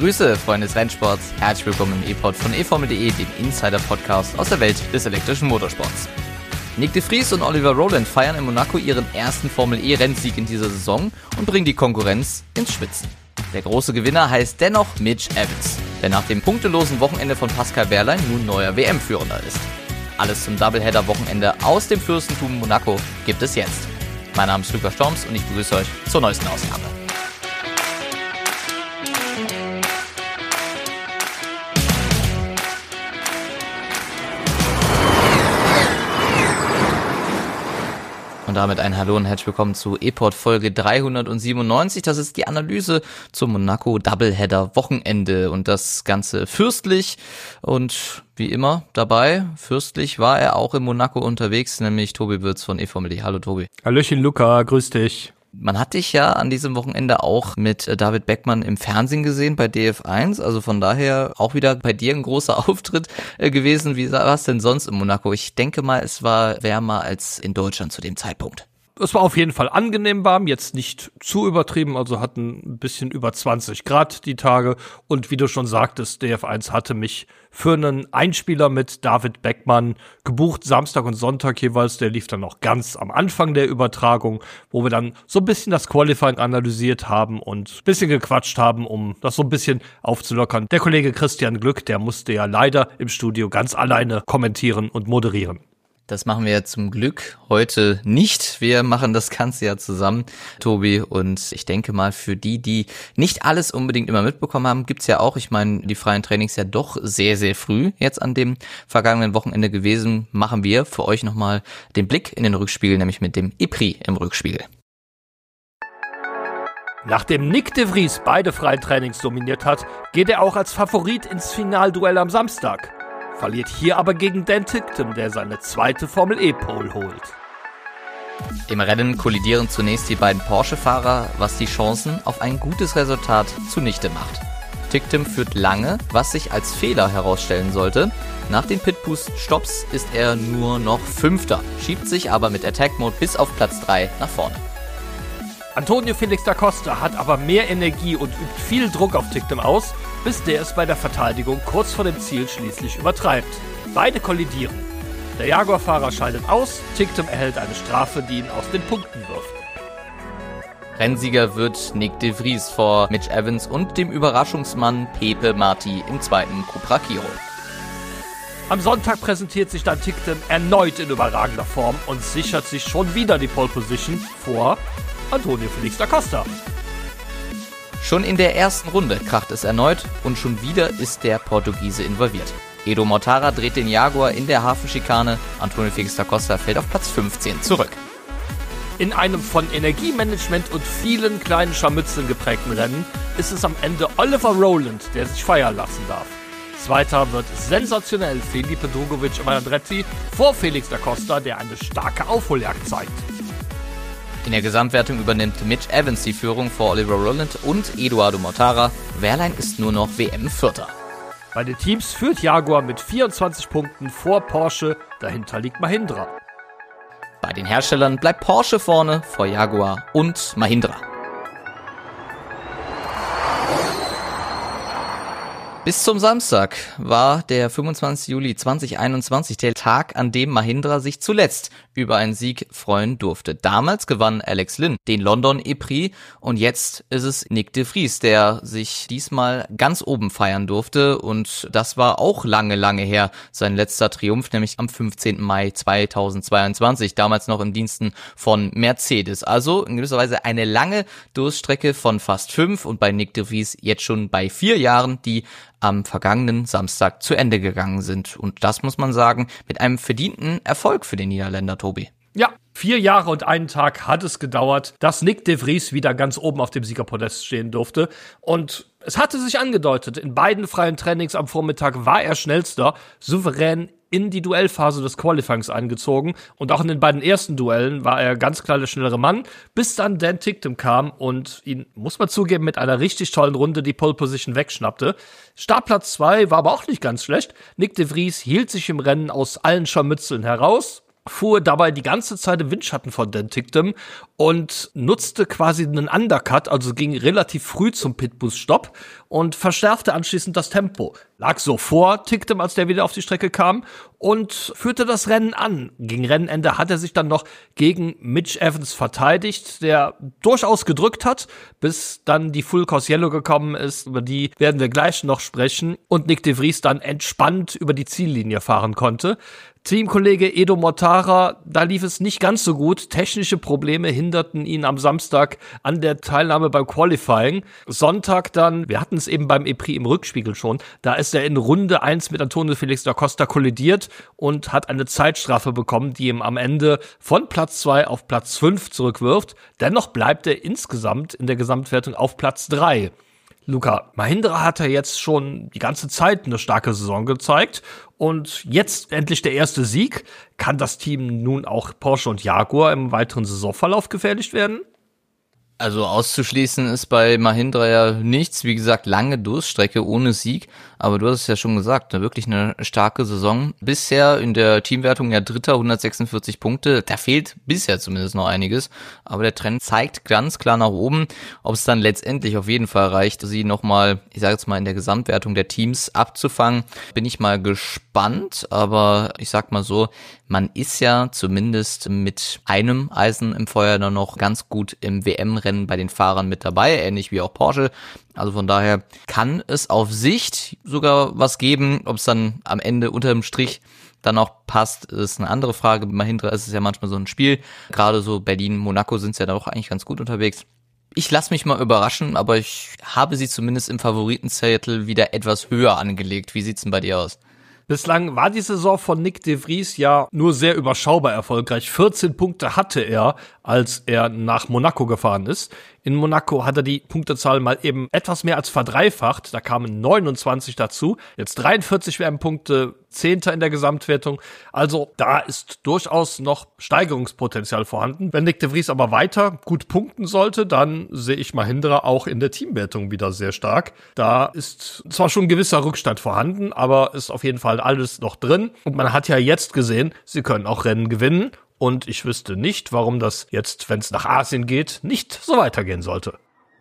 Grüße, Freunde des Rennsports. Herzlich willkommen im E-Pod von eFormel.de, dem Insider-Podcast aus der Welt des elektrischen Motorsports. Nyck de Vries und Oliver Rowland feiern in Monaco ihren ersten Formel-E-Rennsieg in dieser Saison und bringen die Konkurrenz ins Schwitzen. Der große Gewinner heißt dennoch Mitch Evans, der nach dem punktelosen Wochenende von Pascal Wehrlein nun neuer WM-Führender ist. Alles zum Doubleheader-Wochenende aus dem Fürstentum Monaco gibt es jetzt. Mein Name ist Lukas Storms und ich begrüße euch zur neuesten Ausgabe. Und damit ein Hallo und herzlich willkommen zu E-Pod Folge 397. Das ist die Analyse zum Monaco Doubleheader Wochenende und das Ganze fürstlich und wie immer dabei. Fürstlich war er auch in Monaco unterwegs, nämlich Tobi Würz von eFormel.de. Hallo Tobi. Hallöchen Luca, grüß dich. Man hat dich ja an diesem Wochenende auch mit David Beckmann im Fernsehen gesehen bei DF1, also von daher auch wieder bei dir ein großer Auftritt gewesen. Wie war es denn sonst in Monaco? Ich denke mal, es war wärmer als in Deutschland zu dem Zeitpunkt. Es war auf jeden Fall angenehm warm, jetzt nicht zu übertrieben, also hatten ein bisschen über 20 Grad die Tage und wie du schon sagtest, DF1 hatte mich für einen Einspieler mit David Beckmann gebucht, Samstag und Sonntag jeweils, der lief dann noch ganz am Anfang der Übertragung, wo wir dann so ein bisschen das Qualifying analysiert haben und ein bisschen gequatscht haben, um das so ein bisschen aufzulockern. Der Kollege Christian Glück, der musste ja leider im Studio ganz alleine kommentieren und moderieren. Das machen wir ja zum Glück heute nicht. Wir machen das Ganze ja zusammen, Tobi. Und ich denke mal, für die nicht alles unbedingt immer mitbekommen haben, gibt's ja auch, ich meine, die freien Trainings ja doch sehr, sehr früh jetzt an dem vergangenen Wochenende gewesen, machen wir für euch nochmal den Blick in den Rückspiegel, nämlich mit dem EPRI im Rückspiegel. Nachdem Nyck de Vries beide freien Trainings dominiert hat, geht er auch als Favorit ins Finalduell am Samstag. Verliert hier aber gegen Dan Ticktum, der seine zweite Formel-E-Pole holt. Im Rennen kollidieren zunächst die beiden Porsche-Fahrer, was die Chancen auf ein gutes Resultat zunichte macht. Ticktum führt lange, was sich als Fehler herausstellen sollte. Nach den Pit-Boost-Stops ist er nur noch Fünfter, schiebt sich aber mit Attack-Mode bis auf Platz 3 nach vorne. Antonio Felix da Costa hat aber mehr Energie und übt viel Druck auf Ticktum aus, bis der es bei der Verteidigung kurz vor dem Ziel schließlich übertreibt. Beide kollidieren. Der Jaguar-Fahrer scheidet aus, Ticktum erhält eine Strafe, die ihn aus den Punkten wirft. Rennsieger wird Nyck de Vries vor Mitch Evans und dem Überraschungsmann Pepe Marti im zweiten Cupra Kiro. Am Sonntag präsentiert sich dann Ticktum erneut in überragender Form und sichert sich schon wieder die Pole Position vor Antonio Felix da Costa. Schon in der ersten Runde kracht es erneut und schon wieder ist der Portugiese involviert. Edo Mortara dreht den Jaguar in der Hafenschikane, Antonio Felix da Costa fällt auf Platz 15 zurück. In einem von Energiemanagement und vielen kleinen Scharmützeln geprägten Rennen ist es am Ende Oliver Rowland, der sich feiern lassen darf. Zweiter wird sensationell Felipe Drugovich-Andretti vor Felix da Costa, der eine starke Aufholjagd zeigt. In der Gesamtwertung übernimmt Mitch Evans die Führung vor Oliver Rowland und Eduardo Mortara. Wehrlein ist nur noch WM-Vierter. Bei den Teams führt Jaguar mit 24 Punkten vor Porsche, dahinter liegt Mahindra. Bei den Herstellern bleibt Porsche vorne vor Jaguar und Mahindra. Bis zum Samstag war der 25. Juli 2021 der Tag, an dem Mahindra sich zuletzt über einen Sieg freuen durfte. Damals gewann Alex Lynn den London E-Prix und jetzt ist es Nyck de Vries, der sich diesmal ganz oben feiern durfte und das war auch lange, lange her. Sein letzter Triumph, nämlich am 15. Mai 2022, damals noch in Diensten von Mercedes. Also in gewisser Weise eine lange Durststrecke von fast 5 und bei Nyck de Vries jetzt schon bei 4 Jahren, die am vergangenen Samstag zu Ende gegangen sind. Und das muss man sagen, mit einem verdienten Erfolg für den Niederländer, Tobi. Ja, 4 Jahre und einen Tag hat es gedauert, dass Nyck de Vries wieder ganz oben auf dem Siegerpodest stehen durfte. Und es hatte sich angedeutet, in beiden freien Trainings am Vormittag war er schnellster, souverän in die Duellphase des Qualifyings eingezogen und auch in den beiden ersten Duellen war er ganz klar der schnellere Mann, bis dann Dan Ticktum kam und ihn, muss man zugeben, mit einer richtig tollen Runde die Pole Position wegschnappte. Startplatz 2 war aber auch nicht ganz schlecht. Nyck de Vries hielt sich im Rennen aus allen Scharmützeln heraus, fuhr dabei die ganze Zeit im Windschatten von Dan Ticktum und nutzte quasi einen Undercut, also ging relativ früh zum Pitbus-Stopp und verschärfte anschließend das Tempo. Lag so vor Ticktum, als der wieder auf die Strecke kam, und führte das Rennen an. Gegen Rennenende hat er sich dann noch gegen Mitch Evans verteidigt, der durchaus gedrückt hat, bis dann die Full Course Yellow gekommen ist. Über die werden wir gleich noch sprechen. Und Nyck de Vries dann entspannt über die Ziellinie fahren konnte. Teamkollege Edo Mortara, da lief es nicht ganz so gut. Technische Probleme hinderten ihn am Samstag an der Teilnahme beim Qualifying. Sonntag dann, wir hatten es eben beim E-Prix im Rückspiegel schon, da ist er in Runde 1 mit Antonio Felix da Costa kollidiert und hat eine Zeitstrafe bekommen, die ihm am Ende von Platz 2 auf Platz 5 zurückwirft. Dennoch bleibt er insgesamt in der Gesamtwertung auf Platz 3. Luca, Mahindra hat ja jetzt schon die ganze Zeit eine starke Saison gezeigt und jetzt endlich der erste Sieg. Kann das Team nun auch Porsche und Jaguar im weiteren Saisonverlauf gefährlich werden? Also auszuschließen ist bei Mahindra ja nichts. Wie gesagt, lange Durststrecke ohne Sieg. Aber du hast es ja schon gesagt, wirklich eine starke Saison. Bisher in der Teamwertung ja Dritter, 146 Punkte. Da fehlt bisher zumindest noch einiges. Aber der Trend zeigt ganz klar nach oben. Ob es dann letztendlich auf jeden Fall reicht, sie nochmal, ich sage jetzt mal, in der Gesamtwertung der Teams abzufangen, bin ich mal gespannt. Aber ich sag mal so, man ist ja zumindest mit einem Eisen im Feuer dann noch ganz gut im WM-Rennen bei den Fahrern mit dabei, ähnlich wie auch Porsche. Also von daher kann es auf Sicht sogar was geben. Ob es dann am Ende unter dem Strich dann auch passt, ist eine andere Frage. Bei Mahindra ist es ja manchmal so ein Spiel. Gerade so Berlin, Monaco sind es ja da auch eigentlich ganz gut unterwegs. Ich lasse mich mal überraschen, aber ich habe sie zumindest im Favoritenzettel wieder etwas höher angelegt. Wie sieht's denn bei dir aus? Bislang war die Saison von Nyck de Vries ja nur sehr überschaubar erfolgreich. 14 Punkte hatte er, als er nach Monaco gefahren ist. In Monaco hat er die Punktezahl mal eben etwas mehr als verdreifacht. Da kamen 29 dazu. Jetzt 43 WM-Punkte, 10. in der Gesamtwertung. Also da ist durchaus noch Steigerungspotenzial vorhanden. Wenn Nyck de Vries aber weiter gut punkten sollte, dann sehe ich Mahindra auch in der Teamwertung wieder sehr stark. Da ist zwar schon ein gewisser Rückstand vorhanden, aber ist auf jeden Fall alles noch drin. Und man hat ja jetzt gesehen, sie können auch Rennen gewinnen. Und ich wüsste nicht, warum das jetzt, wenn es nach Asien geht, nicht so weitergehen sollte.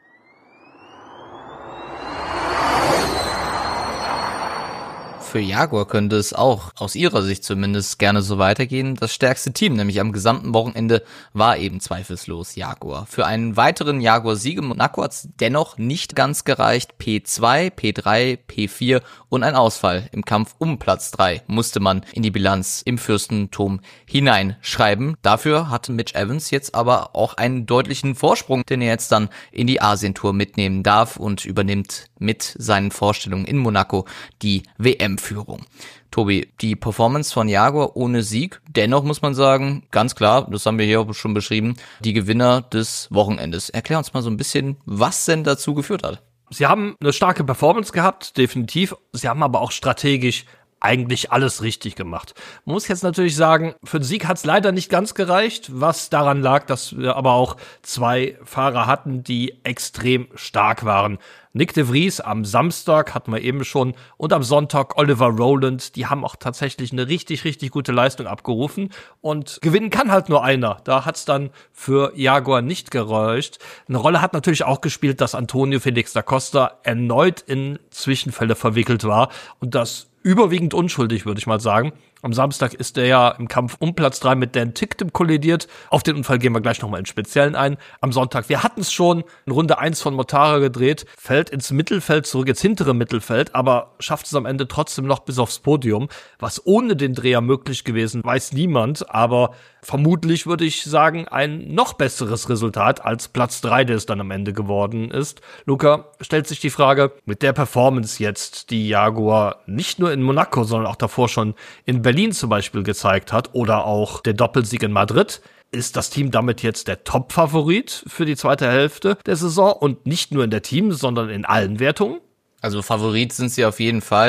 Für Jaguar könnte es auch aus ihrer Sicht zumindest gerne so weitergehen. Das stärkste Team, nämlich am gesamten Wochenende, war eben zweifellos Jaguar. Für einen weiteren Jaguar-Sieg in Monaco hat es dennoch nicht ganz gereicht. P2, P3, P4 und ein Ausfall im Kampf um Platz 3 musste man in die Bilanz im Fürstentum hineinschreiben. Dafür hatte Mitch Evans jetzt aber auch einen deutlichen Vorsprung, den er jetzt dann in die Asientour mitnehmen darf und übernimmt mit seinen Vorstellungen in Monaco die WM-Führung. Tobi, die Performance von Jaguar ohne Sieg, dennoch muss man sagen, ganz klar, das haben wir hier auch schon beschrieben, die Gewinner des Wochenendes. Erklär uns mal so ein bisschen, was denn dazu geführt hat. Sie haben eine starke Performance gehabt, definitiv. Sie haben aber auch strategisch eigentlich alles richtig gemacht. Man muss jetzt natürlich sagen, für den Sieg hat es leider nicht ganz gereicht, was daran lag, dass wir aber auch zwei Fahrer hatten, die extrem stark waren. Nyck de Vries am Samstag hatten wir eben schon und am Sonntag Oliver Rowland, die haben auch tatsächlich eine richtig, richtig gute Leistung abgerufen und gewinnen kann halt nur einer. Da hat's dann für Jaguar nicht gereicht. Eine Rolle hat natürlich auch gespielt, dass Antonio Felix da Costa erneut in Zwischenfälle verwickelt war und das überwiegend unschuldig, würde ich mal sagen. Am Samstag ist er ja im Kampf um Platz 3 mit Dan Ticktum kollidiert. Auf den Unfall gehen wir gleich nochmal in Speziellen ein. Am Sonntag, wir hatten es schon in Runde 1 von Mortara gedreht, fällt ins Mittelfeld zurück, ins hintere Mittelfeld, aber schafft es am Ende trotzdem noch bis aufs Podium. Was ohne den Dreher möglich gewesen, weiß niemand, aber vermutlich würde ich sagen, ein noch besseres Resultat als Platz 3, der es dann am Ende geworden ist. Luca, stellt sich die Frage, mit der Performance jetzt, die Jaguar nicht nur in Monaco, sondern auch davor schon in Berlin zum Beispiel gezeigt hat oder auch der Doppelsieg in Madrid, ist das Team damit jetzt der Top-Favorit für die zweite Hälfte der Saison und nicht nur in der Team, sondern in allen Wertungen? Also Favorit sind sie auf jeden Fall.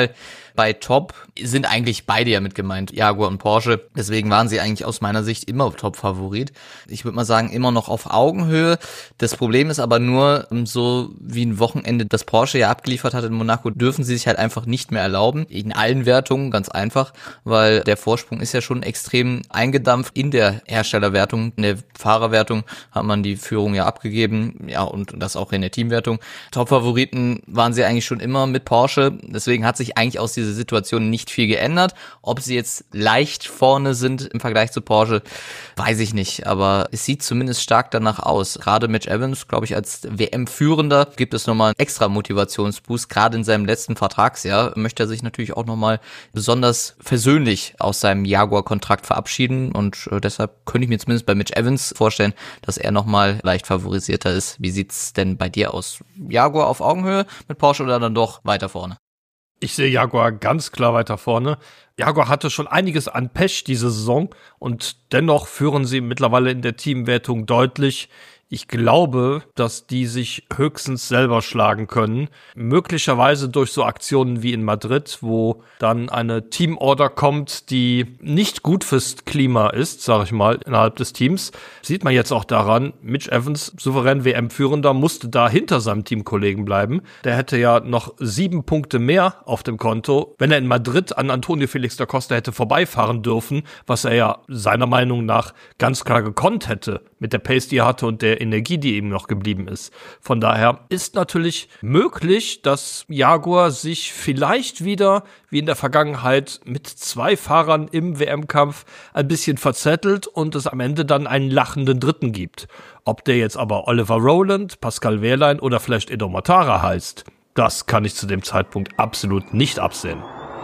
Bei Top sind eigentlich beide ja mit gemeint, Jaguar und Porsche. Deswegen waren sie eigentlich aus meiner Sicht immer Top-Favorit. Ich würde mal sagen, immer noch auf Augenhöhe. Das Problem ist aber nur, so wie ein Wochenende das Porsche ja abgeliefert hat in Monaco, dürfen sie sich halt einfach nicht mehr erlauben. In allen Wertungen, ganz einfach, weil der Vorsprung ist ja schon extrem eingedampft in der Herstellerwertung. In der Fahrerwertung hat man die Führung ja abgegeben, ja, und das auch in der Teamwertung. Top-Favoriten waren sie eigentlich schon immer mit Porsche. Deswegen hat sich eigentlich aus dieser Situation nicht viel geändert. Ob sie jetzt leicht vorne sind im Vergleich zu Porsche, weiß ich nicht. Aber es sieht zumindest stark danach aus. Gerade Mitch Evans, glaube ich, als WM-Führender gibt es nochmal einen extra Motivationsboost. Gerade in seinem letzten Vertragsjahr möchte er sich natürlich auch nochmal besonders versöhnlich aus seinem Jaguar-Kontrakt verabschieden. Und deshalb könnte ich mir zumindest bei Mitch Evans vorstellen, dass er nochmal leicht favorisierter ist. Wie sieht's denn bei dir aus? Jaguar auf Augenhöhe mit Porsche oder dann doch weiter vorne? Ich sehe Jaguar ganz klar weiter vorne. Jaguar hatte schon einiges an Pech diese Saison und dennoch führen sie mittlerweile in der Teamwertung deutlich. Ich glaube, dass die sich höchstens selber schlagen können. Möglicherweise durch so Aktionen wie in Madrid, wo dann eine Teamorder kommt, die nicht gut fürs Klima ist, sage ich mal, innerhalb des Teams. Sieht man jetzt auch daran, Mitch Evans, souverän WM-Führender, musste da hinter seinem Teamkollegen bleiben. Der hätte ja noch 7 Punkte mehr auf dem Konto, wenn er in Madrid an Antonio Felix da Costa hätte vorbeifahren dürfen, was er ja seiner Meinung nach ganz klar gekonnt hätte mit der Pace, die er hatte und der Energie, die ihm noch geblieben ist. Von daher ist natürlich möglich, dass Jaguar sich vielleicht wieder, wie in der Vergangenheit, mit 2 Fahrern im WM-Kampf ein bisschen verzettelt und es am Ende dann einen lachenden Dritten gibt. Ob der jetzt aber Oliver Rowland, Pascal Wehrlein oder vielleicht Edo Mortara heißt, das kann ich zu dem Zeitpunkt absolut nicht absehen.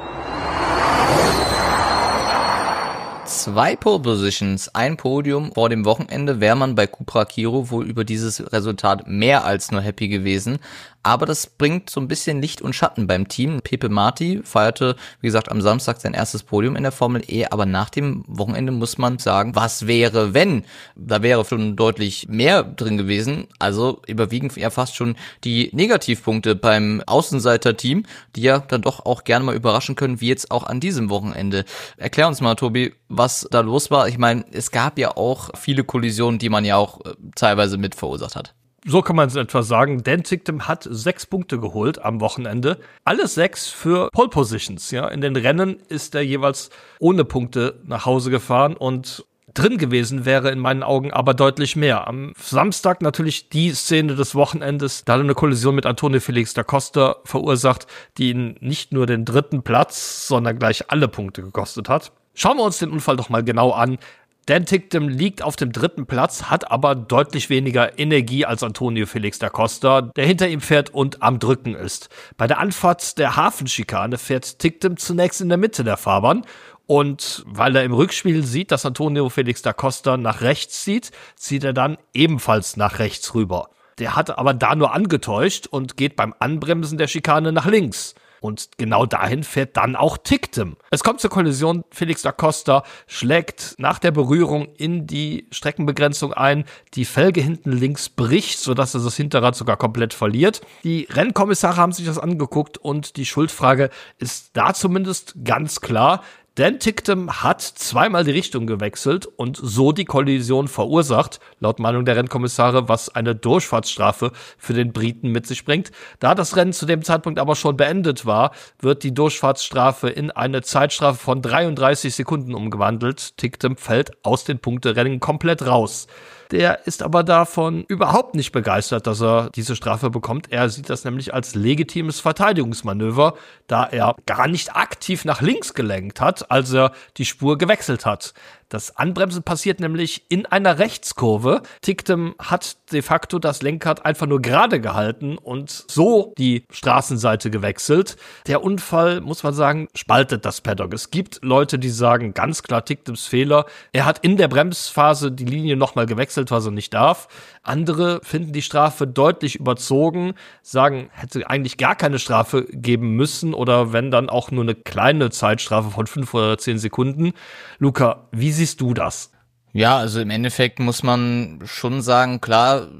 2 Pole Positions, ein Podium vor dem Wochenende, wäre man bei Cupra Kiro wohl über dieses Resultat mehr als nur happy gewesen. Aber das bringt so ein bisschen Licht und Schatten beim Team. Pepe Marti feierte, wie gesagt, am Samstag sein erstes Podium in der Formel E. Aber nach dem Wochenende muss man sagen, was wäre, wenn? Da wäre schon deutlich mehr drin gewesen. Also überwiegend ja fast schon die Negativpunkte beim Außenseiter-Team, die ja dann doch auch gerne mal überraschen können, wie jetzt auch an diesem Wochenende. Erklär uns mal, Tobi, was da los war. Ich meine, es gab ja auch viele Kollisionen, die man ja auch teilweise mit verursacht hat. So kann man es etwa sagen. Dan Ticktum hat 6 Punkte geholt am Wochenende. Alle 6 für Pole Positions. Ja, in den Rennen ist er jeweils ohne Punkte nach Hause gefahren und drin gewesen wäre in meinen Augen aber deutlich mehr. Am Samstag natürlich die Szene des Wochenendes. Da hat er eine Kollision mit Antonio Felix da Costa verursacht, die ihn nicht nur den 3. Platz, sondern gleich alle Punkte gekostet hat. Schauen wir uns den Unfall doch mal genau an. Dan Ticktum liegt auf dem 3. Platz, hat aber deutlich weniger Energie als Antonio Felix da Costa, der hinter ihm fährt und am Drücken ist. Bei der Anfahrt der Hafenschikane fährt Ticktum zunächst in der Mitte der Fahrbahn. Und weil er im Rückspiel sieht, dass Antonio Felix da Costa nach rechts zieht er dann ebenfalls nach rechts rüber. Der hat aber da nur angetäuscht und geht beim Anbremsen der Schikane nach links. Und genau dahin fährt dann auch Ticktum. Es kommt zur Kollision. Felix da Costa schlägt nach der Berührung in die Streckenbegrenzung ein. Die Felge hinten links bricht, sodass er das Hinterrad sogar komplett verliert. Die Rennkommissare haben sich das angeguckt und die Schuldfrage ist da zumindest ganz klar. Dan Ticktum hat 2-mal die Richtung gewechselt und so die Kollision verursacht, laut Meinung der Rennkommissare, was eine Durchfahrtsstrafe für den Briten mit sich bringt. Da das Rennen zu dem Zeitpunkt aber schon beendet war, wird die Durchfahrtsstrafe in eine Zeitstrafe von 33 Sekunden umgewandelt. Ticktum fällt aus den Punkterennen komplett raus. Der ist aber davon überhaupt nicht begeistert, dass er diese Strafe bekommt. Er sieht das nämlich als legitimes Verteidigungsmanöver, da er gar nicht aktiv nach links gelenkt hat, als er die Spur gewechselt hat. Das Anbremsen passiert nämlich in einer Rechtskurve. Ticktum hat de facto das Lenkrad einfach nur gerade gehalten und so die Straßenseite gewechselt. Der Unfall, muss man sagen, spaltet das Paddock. Es gibt Leute, die sagen, ganz klar Ticktums Fehler. Er hat in der Bremsphase die Linie nochmal gewechselt, was er nicht darf. Andere finden die Strafe deutlich überzogen, sagen, hätte eigentlich gar keine Strafe geben müssen oder wenn dann auch nur eine kleine Zeitstrafe von 5 oder 10 Sekunden. Luca, wie siehst du das? Ja, also im Endeffekt muss man schon sagen, klar,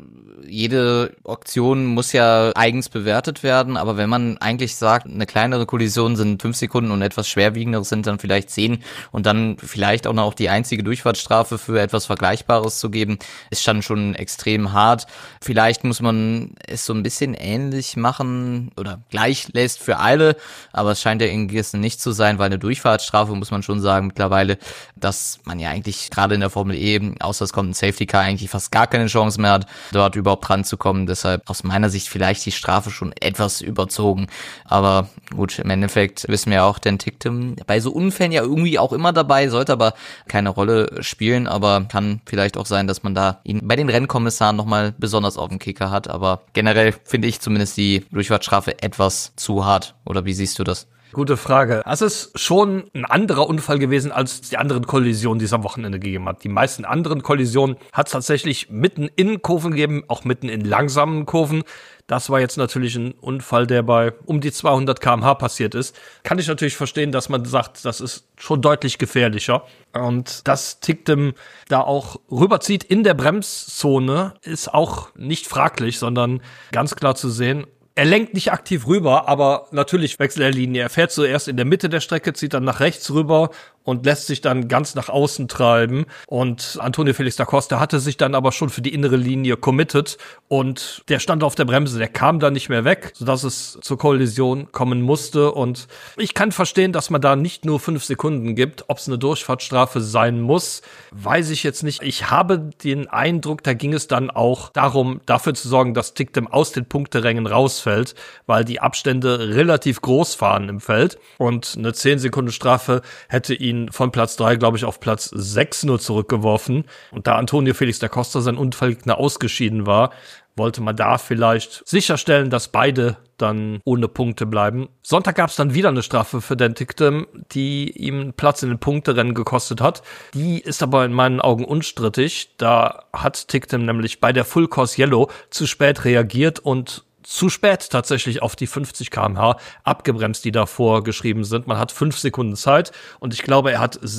jede Auktion muss ja eigens bewertet werden, aber wenn man eigentlich sagt, eine kleinere Kollision sind 5 Sekunden und etwas schwerwiegenderes sind dann vielleicht 10 und dann vielleicht auch noch die einzige Durchfahrtsstrafe für etwas Vergleichbares zu geben, ist dann schon extrem hart. Vielleicht muss man es so ein bisschen ähnlich machen oder gleich lässt für alle, aber es scheint ja irgendwie nicht zu sein, weil eine Durchfahrtsstrafe, muss man schon sagen mittlerweile, dass man ja eigentlich gerade in der Formel E, außer es kommt ein Safety Car, eigentlich fast gar keine Chance mehr hat, dort überhaupt ranzukommen. Deshalb aus meiner Sicht vielleicht die Strafe schon etwas überzogen. Aber gut, im Endeffekt wissen wir auch, Dan Ticktum bei so Unfällen ja irgendwie auch immer dabei, sollte aber keine Rolle spielen, aber kann vielleicht auch sein, dass man da ihn bei den Rennkommissaren nochmal besonders auf den Kicker hat. Aber generell finde ich zumindest die Durchfahrtsstrafe etwas zu hart. Oder wie siehst du das? Gute Frage. Es ist schon ein anderer Unfall gewesen als die anderen Kollisionen, die es am Wochenende gegeben hat. Die meisten anderen Kollisionen hat es tatsächlich mitten in Kurven gegeben, auch mitten in langsamen Kurven. Das war jetzt natürlich ein Unfall, der bei um die 200 km/h passiert ist. Kann ich natürlich verstehen, dass man sagt, das ist schon deutlich gefährlicher. Und dass Ticktum da auch rüberzieht in der Bremszone, ist auch nicht fraglich, sondern ganz klar zu sehen. Er lenkt nicht aktiv rüber, aber natürlich wechselt er Linie. Er fährt zuerst in der Mitte der Strecke, zieht dann nach rechts rüber und lässt sich dann ganz nach außen treiben. Und Antonio Felix da Costa hatte sich dann aber schon für die innere Linie committed und der stand auf der Bremse, der kam dann nicht mehr weg, sodass es zur Kollision kommen musste. Und ich kann verstehen, dass man da nicht nur 5 Sekunden gibt. Ob es eine Durchfahrtsstrafe sein muss, weiß ich jetzt nicht. Ich habe den Eindruck, da ging es dann auch darum, dafür zu sorgen, dass Ticktum aus den Punkterängen rausfällt, weil die Abstände relativ groß waren im Feld. Und eine 10-Sekunden-Strafe hätte ihn von Platz 3, glaube ich, auf Platz 6 nur zurückgeworfen. Und da Antonio Felix da Costa sein Unfallgegner ausgeschieden war, wollte man da vielleicht sicherstellen, dass beide dann ohne Punkte bleiben. Sonntag gab es dann wieder eine Strafe für Dan Ticktum, die ihm Platz in den Punkterennen gekostet hat. Die ist aber in meinen Augen unstrittig. Da hat Ticktum nämlich bei der Full Course Yellow zu spät reagiert und zu spät tatsächlich auf die 50 km/h abgebremst, die davor geschrieben sind. Man hat 5 Sekunden Zeit und ich glaube, er hat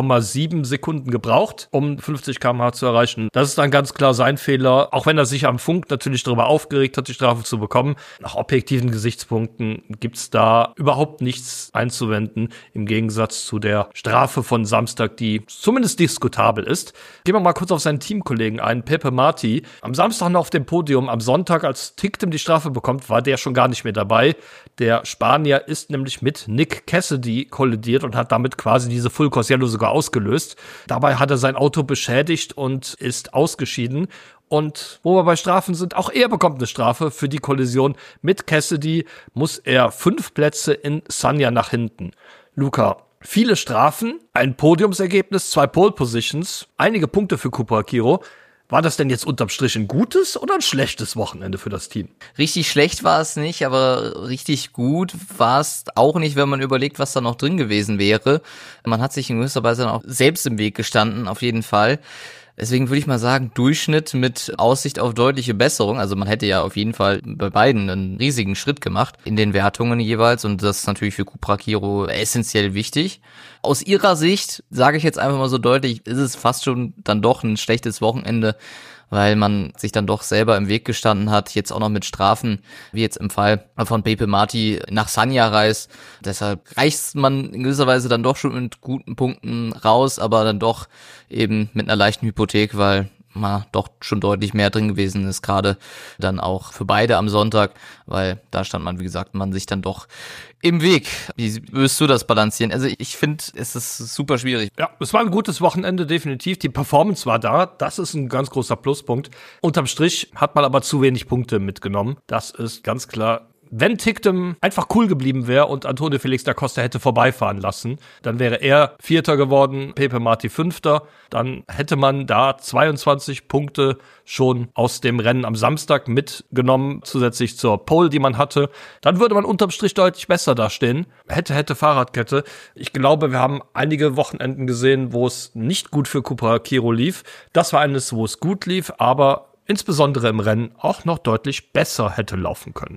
6,7 Sekunden gebraucht, um 50 km/h zu erreichen. Das ist dann ganz klar sein Fehler, auch wenn er sich am Funk natürlich darüber aufgeregt hat, die Strafe zu bekommen. Nach objektiven Gesichtspunkten gibt's da überhaupt nichts einzuwenden, im Gegensatz zu der Strafe von Samstag, die zumindest diskutabel ist. Gehen wir mal kurz auf seinen Teamkollegen ein, Pepe Marti. Am Samstag noch auf dem Podium, am Sonntag, als Ticktum die Strafe bekommt, war der schon gar nicht mehr dabei. Der Spanier ist nämlich mit Nick Cassidy kollidiert und hat damit quasi diese Full Course Yellow sogar ausgelöst. Dabei hat er sein Auto beschädigt und ist ausgeschieden. Und wo wir bei Strafen sind, auch er bekommt eine Strafe für die Kollision. Mit Cassidy muss er 5 Plätze in Sanya nach hinten. Luca, viele Strafen, ein Podiumsergebnis, 2 Pole Positions, einige Punkte für Cupra-Quiro. War das denn jetzt unterm Strich ein gutes oder ein schlechtes Wochenende für das Team? Richtig schlecht war es nicht, aber richtig gut war es auch nicht, wenn man überlegt, was da noch drin gewesen wäre. Man hat sich in gewisser Weise dann auch selbst im Weg gestanden, auf jeden Fall. Deswegen würde ich mal sagen, Durchschnitt mit Aussicht auf deutliche Besserung. Also man hätte ja auf jeden Fall bei beiden einen riesigen Schritt gemacht in den Wertungen jeweils und das ist natürlich für Cupra-Quiro essentiell wichtig. Aus ihrer Sicht, sage ich jetzt einfach mal so deutlich, ist es fast schon dann doch ein schlechtes Wochenende, weil man sich dann doch selber im Weg gestanden hat, jetzt auch noch mit Strafen, wie jetzt im Fall von Pepe Marti nach Sanya reist. Deshalb reicht man in gewisser Weise dann doch schon mit guten Punkten raus, aber dann doch eben mit einer leichten Hypothek, weil mal doch schon deutlich mehr drin gewesen ist, gerade dann auch für beide am Sonntag, weil da stand man, wie gesagt, man sich dann doch im Weg. Wie wirst du das balancieren? Also ich finde, es ist super schwierig. Ja, es war ein gutes Wochenende, definitiv. Die Performance war da. Das ist ein ganz großer Pluspunkt. Unterm Strich hat man aber zu wenig Punkte mitgenommen. Das ist ganz klar. Wenn Ticktum einfach cool geblieben wäre und Antonio Felix da Costa hätte vorbeifahren lassen, dann wäre er Vierter geworden, Pepe Marti Fünfter. Dann hätte man da 22 Punkte schon aus dem Rennen am Samstag mitgenommen, zusätzlich zur Pole, die man hatte. Dann würde man unterm Strich deutlich besser dastehen. Hätte Fahrradkette. Ich glaube, wir haben einige Wochenenden gesehen, wo es nicht gut für Cupra-Quiro lief. Das war eines, wo es gut lief, aber insbesondere im Rennen auch noch deutlich besser hätte laufen können.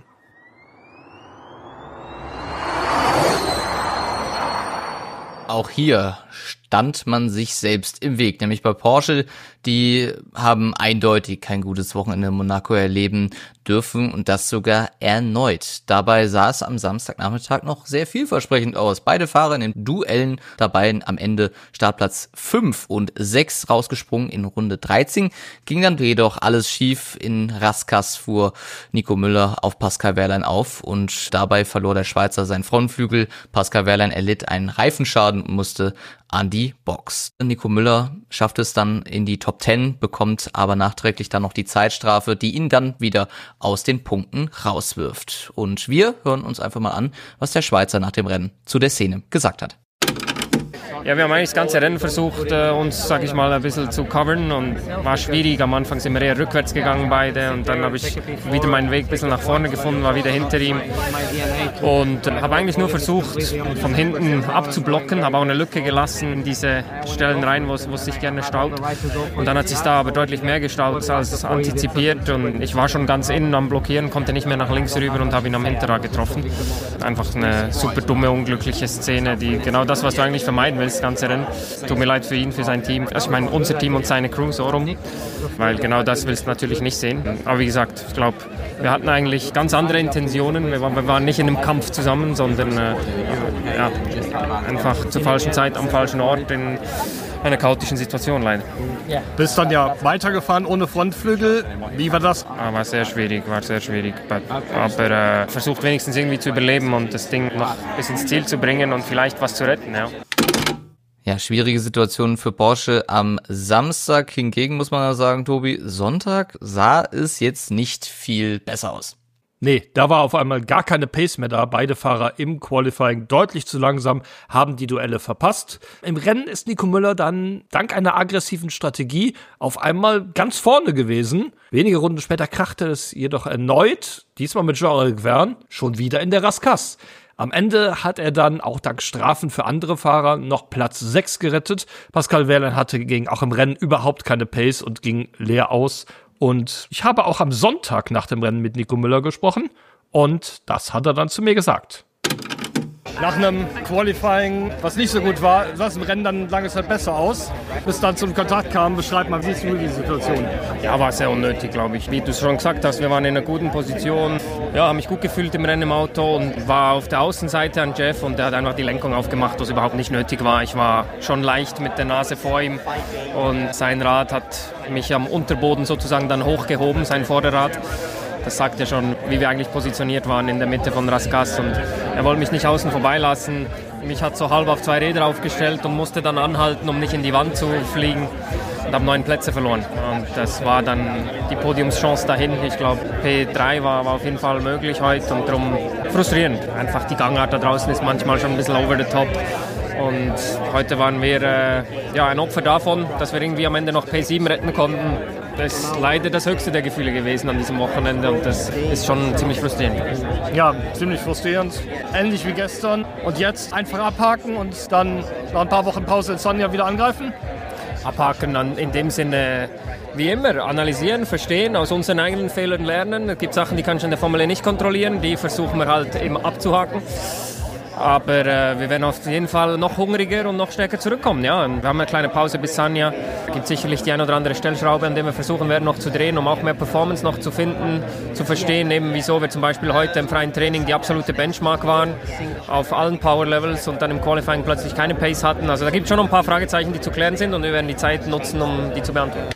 Auch hier stand man sich selbst im Weg. Nämlich bei Porsche, die haben eindeutig kein gutes Wochenende in Monaco erleben dürfen und das sogar erneut. Dabei sah es am Samstagnachmittag noch sehr vielversprechend aus. Beide Fahrer in den Duellen dabei am Ende Startplatz 5 und 6 rausgesprungen in Runde 13. Ging dann jedoch alles schief. In Rascasse fuhr Nico Müller auf Pascal Wehrlein auf und dabei verlor der Schweizer seinen Frontflügel. Pascal Wehrlein erlitt einen Reifenschaden und musste an die Box. Nico Müller schafft es dann in die Top 10, bekommt aber nachträglich dann noch die Zeitstrafe, die ihn dann wieder aus den Punkten rauswirft. Und wir hören uns einfach mal an, was der Schweizer nach dem Rennen zu der Szene gesagt hat. Ja, wir haben eigentlich das ganze Rennen versucht, uns, sag ich mal, ein bisschen zu covern und war schwierig. Am Anfang sind wir eher rückwärts gegangen beide und dann habe ich wieder meinen Weg ein bisschen nach vorne gefunden, war wieder hinter ihm und habe eigentlich nur versucht, von hinten abzublocken, habe auch eine Lücke gelassen in diese Stellen rein, wo es sich gerne staut. Und dann hat sich da aber deutlich mehr gestaut als antizipiert und ich war schon ganz innen am Blockieren, konnte nicht mehr nach links rüber und habe ihn am Hinterrad getroffen. Einfach eine super dumme, unglückliche Szene, die genau das, was du eigentlich vermeiden willst, das ganze Rennen. Tut mir leid für ihn, für sein Team. Also ich meine, unser Team und seine Crew so rum, weil genau das willst du natürlich nicht sehen. Aber wie gesagt, ich glaube, wir hatten eigentlich ganz andere Intentionen. Wir waren nicht in einem Kampf zusammen, sondern einfach zur falschen Zeit am falschen Ort in einer chaotischen Situation leider. Bist dann ja weitergefahren ohne Frontflügel. Wie war das? War sehr schwierig. Aber versucht wenigstens irgendwie zu überleben und das Ding noch bis ins Ziel zu bringen und vielleicht was zu retten. Ja. Ja, schwierige Situation für Porsche am Samstag. Hingegen muss man ja sagen, Tobi, Sonntag sah es jetzt nicht viel besser aus. Nee, da war auf einmal gar keine Pace mehr da. Beide Fahrer im Qualifying deutlich zu langsam, haben die Duelle verpasst. Im Rennen ist Nico Müller dann dank einer aggressiven Strategie auf einmal ganz vorne gewesen. Wenige Runden später krachte es jedoch erneut, diesmal mit Jean-Éric Vergne, schon wieder in der Rascasse. Am Ende hat er dann auch dank Strafen für andere Fahrer noch Platz 6 gerettet. Pascal Wehrlein hatte auch im Rennen überhaupt keine Pace und ging leer aus. Und ich habe auch am Sonntag nach dem Rennen mit Nico Müller gesprochen und das hat er dann zu mir gesagt. Nach einem Qualifying, was nicht so gut war, sah es im Rennen dann lange Zeit besser aus. Bis dann zum Kontakt kam, beschreibt man, wie siehst du die Situation? Ja, war sehr unnötig, glaube ich. Wie du es schon gesagt hast, wir waren in einer guten Position. Ja, habe mich gut gefühlt im Rennen im Auto und war auf der Außenseite an Jeff und der hat einfach die Lenkung aufgemacht, was überhaupt nicht nötig war. Ich war schon leicht mit der Nase vor ihm und sein Rad hat mich am Unterboden sozusagen dann hochgehoben, sein Vorderrad. Das sagt ja schon, wie wir eigentlich positioniert waren in der Mitte von Rascasse und er wollte mich nicht außen vorbeilassen. Mich hat so halb auf 2 Räder aufgestellt und musste dann anhalten, um nicht in die Wand zu fliegen und habe 9 Plätze verloren. Und das war dann die Podiumschance dahin. Ich glaube, P3 war auf jeden Fall möglich heute und darum frustrierend. Einfach die Gangart da draußen ist manchmal schon ein bisschen over the top. Und heute waren wir ein Opfer davon, dass wir irgendwie am Ende noch P7 retten konnten. Das ist leider das höchste der Gefühle gewesen an diesem Wochenende und das ist schon ziemlich frustrierend. Ja, ziemlich frustrierend. Ähnlich wie gestern. Und jetzt einfach abhaken und dann nach ein paar Wochen Pause in Sonja wieder angreifen? Abhaken in dem Sinne wie immer, analysieren, verstehen, aus unseren eigenen Fehlern lernen. Es gibt Sachen, die kannst du in der Formel E nicht kontrollieren, die versuchen wir halt eben abzuhaken. Aber wir werden auf jeden Fall noch hungriger und noch stärker zurückkommen. Ja, und wir haben eine kleine Pause bis Sanya. Es gibt sicherlich die ein oder andere Stellschraube, an der wir versuchen werden noch zu drehen, um auch mehr Performance noch zu finden, zu verstehen, eben wieso wir zum Beispiel heute im freien Training die absolute Benchmark waren, auf allen Power Levels und dann im Qualifying plötzlich keine Pace hatten. Also da gibt es schon noch ein paar Fragezeichen, die zu klären sind und wir werden die Zeit nutzen, um die zu beantworten.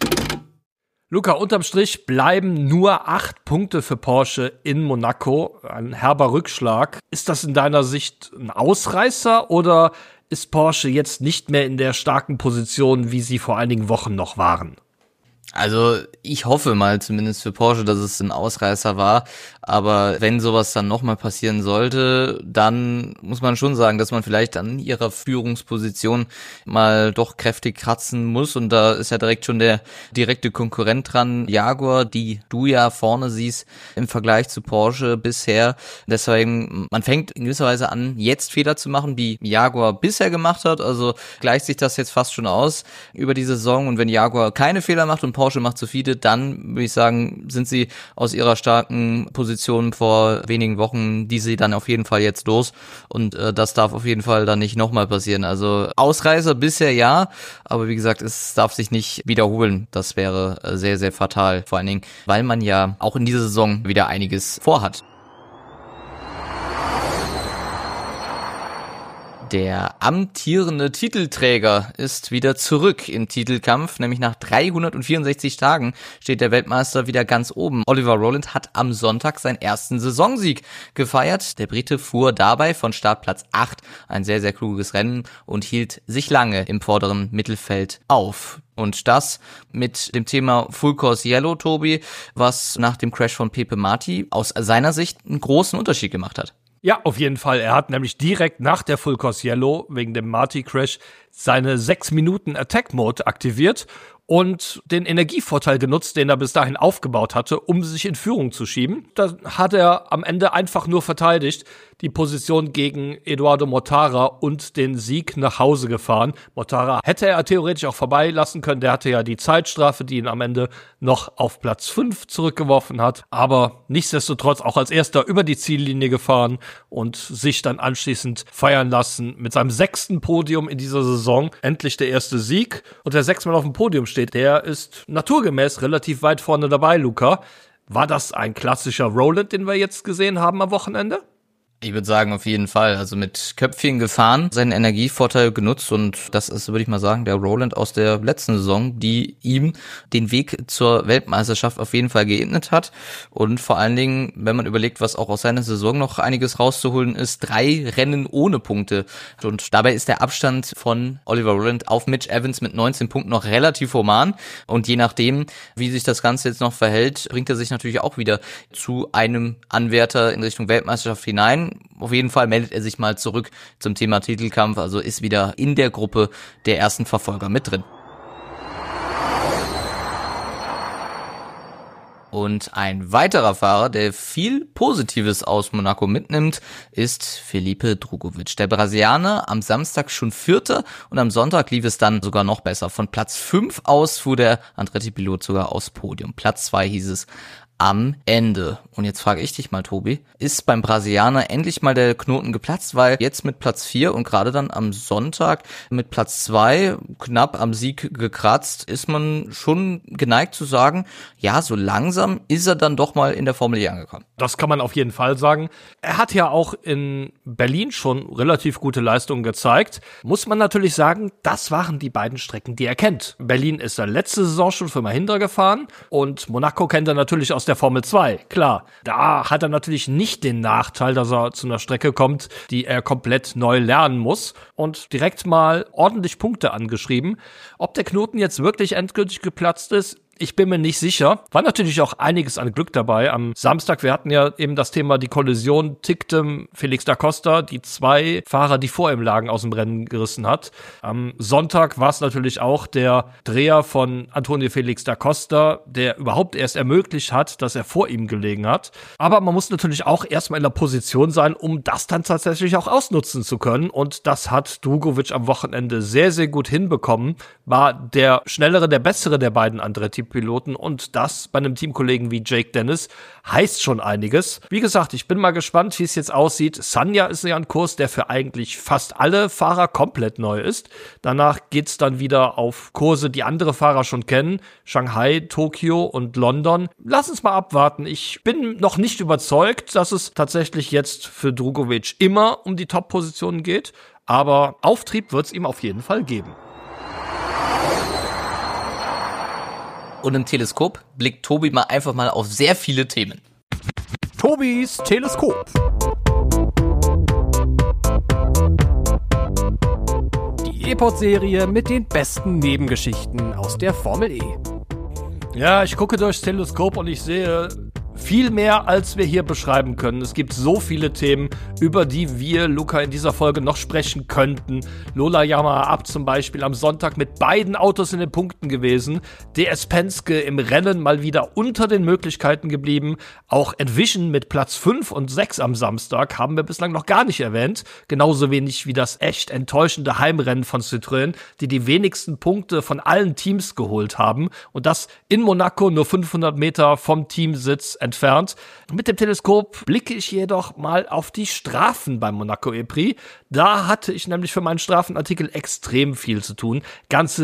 Luca, unterm Strich bleiben nur 8 Punkte für Porsche in Monaco. Ein herber Rückschlag. Ist das in deiner Sicht ein Ausreißer oder ist Porsche jetzt nicht mehr in der starken Position, wie sie vor einigen Wochen noch waren? Also ich hoffe mal zumindest für Porsche, dass es ein Ausreißer war, aber wenn sowas dann nochmal passieren sollte, dann muss man schon sagen, dass man vielleicht an ihrer Führungsposition mal doch kräftig kratzen muss und da ist ja direkt schon der direkte Konkurrent dran, Jaguar, die du ja vorne siehst im Vergleich zu Porsche bisher. Deswegen, man fängt in gewisser Weise an, jetzt Fehler zu machen, wie Jaguar bisher gemacht hat, also gleicht sich das jetzt fast schon aus über die Saison und wenn Jaguar keine Fehler macht und Porsche macht solide, dann würde ich sagen, sind sie aus ihrer starken Position vor wenigen Wochen, die sie dann auf jeden Fall jetzt los und das darf auf jeden Fall dann nicht nochmal passieren. Also Ausreißer bisher ja, aber wie gesagt, es darf sich nicht wiederholen. Das wäre sehr, sehr fatal, vor allen Dingen, weil man ja auch in dieser Saison wieder einiges vorhat. Der amtierende Titelträger ist wieder zurück im Titelkampf, nämlich nach 364 Tagen steht der Weltmeister wieder ganz oben. Oliver Rowland hat am Sonntag seinen ersten Saisonsieg gefeiert. Der Brite fuhr dabei von Startplatz 8 ein sehr, sehr kluges Rennen und hielt sich lange im vorderen Mittelfeld auf. Und das mit dem Thema Full Course Yellow, Tobi, was nach dem Crash von Pepe Marti aus seiner Sicht einen großen Unterschied gemacht hat. Ja, auf jeden Fall. Er hat nämlich direkt nach der Full Course Yellow wegen dem Marti-Crash seine 6 Minuten Attack Mode aktiviert und den Energievorteil genutzt, den er bis dahin aufgebaut hatte, um sich in Führung zu schieben. Da hat er am Ende einfach nur verteidigt, die Position gegen Eduardo Mortara und den Sieg nach Hause gefahren. Mortara hätte er theoretisch auch vorbeilassen können. Der hatte ja die Zeitstrafe, die ihn am Ende noch auf Platz 5 zurückgeworfen hat. Aber nichtsdestotrotz auch als erster über die Ziellinie gefahren und sich dann anschließend feiern lassen mit seinem 6. Podium in dieser Saison. Endlich der erste Sieg. Und der 6-mal auf dem Podium steht, der ist naturgemäß relativ weit vorne dabei, Luca. War das ein klassischer Rowland, den wir jetzt gesehen haben am Wochenende? Ich würde sagen, auf jeden Fall. Also mit Köpfchen gefahren, seinen Energievorteil genutzt und das ist, würde ich mal sagen, der Rowland aus der letzten Saison, die ihm den Weg zur Weltmeisterschaft auf jeden Fall geebnet hat. Und vor allen Dingen, wenn man überlegt, was auch aus seiner Saison noch einiges rauszuholen ist, 3 Rennen ohne Punkte. Und dabei ist der Abstand von Oliver Rowland auf Mitch Evans mit 19 Punkten noch relativ human. Und je nachdem, wie sich das Ganze jetzt noch verhält, bringt er sich natürlich auch wieder zu einem Anwärter in Richtung Weltmeisterschaft hinein. Auf jeden Fall meldet er sich mal zurück zum Thema Titelkampf, also ist wieder in der Gruppe der ersten Verfolger mit drin. Und ein weiterer Fahrer, der viel Positives aus Monaco mitnimmt, ist Felipe Drugovich. Der Brasilianer am Samstag schon 4. und am Sonntag lief es dann sogar noch besser. Von Platz 5 aus fuhr der Andretti-Pilot sogar aufs Podium. Platz 2 hieß es am Ende. Und jetzt frage ich dich mal, Tobi, ist beim Brasilianer endlich mal der Knoten geplatzt? Weil jetzt mit Platz 4 und gerade dann am Sonntag mit Platz 2 knapp am Sieg gekratzt, ist man schon geneigt zu sagen, ja, so langsam ist er dann doch mal in der Formel E angekommen. Das kann man auf jeden Fall sagen. Er hat ja auch in Berlin schon relativ gute Leistungen gezeigt. Muss man natürlich sagen, das waren die beiden Strecken, die er kennt. Berlin ist er letzte Saison schon für Mahindra gefahren und Monaco kennt er natürlich aus der Formel 2. Klar, da hat er natürlich nicht den Nachteil, dass er zu einer Strecke kommt, die er komplett neu lernen muss und direkt mal ordentlich Punkte angeschrieben. Ob der Knoten jetzt wirklich endgültig geplatzt ist, ich bin mir nicht sicher. War natürlich auch einiges an Glück dabei. Am Samstag, wir hatten ja eben das Thema, die Kollision tickte Felix da Costa, die 2 Fahrer, die vor ihm lagen, aus dem Rennen gerissen hat. Am Sonntag war es natürlich auch der Dreher von Antonio Felix da Costa, der überhaupt erst ermöglicht hat, dass er vor ihm gelegen hat. Aber man muss natürlich auch erstmal in der Position sein, um das dann tatsächlich auch ausnutzen zu können. Und das hat Drugovich am Wochenende sehr, sehr gut hinbekommen. War der schnellere, der bessere der beiden Andretti-Piloten und das bei einem Teamkollegen wie Jake Dennis heißt schon einiges. Wie gesagt, ich bin mal gespannt, wie es jetzt aussieht. Sanya ist ja ein Kurs, der für eigentlich fast alle Fahrer komplett neu ist. Danach geht's dann wieder auf Kurse, die andere Fahrer schon kennen. Shanghai, Tokio und London. Lass uns mal abwarten. Ich bin noch nicht überzeugt, dass es tatsächlich jetzt für Drugovich immer um die Top-Positionen geht. Aber Auftrieb wird's ihm auf jeden Fall geben. Und im Teleskop blickt Tobi mal einfach mal auf sehr viele Themen. Tobis Teleskop. Die E-Pod-Serie mit den besten Nebengeschichten aus der Formel E. Ja, ich gucke durchs Teleskop und ich sehe viel mehr, als wir hier beschreiben können. Es gibt so viele Themen, über die wir, Luca, in dieser Folge noch sprechen könnten. Lola Yamaha ab zum Beispiel am Sonntag mit beiden Autos in den Punkten gewesen. DS Penske im Rennen mal wieder unter den Möglichkeiten geblieben. Auch Envision mit Platz 5 und 6 am Samstag haben wir bislang noch gar nicht erwähnt. Genauso wenig wie das echt enttäuschende Heimrennen von Citroën, die wenigsten Punkte von allen Teams geholt haben. Und das in Monaco, nur 500 Meter vom Teamsitz entfernt. Mit dem Teleskop blicke ich jedoch mal auf die Strafen beim Monaco E-Prix. Da hatte ich nämlich für meinen Strafenartikel extrem viel zu tun. Ganze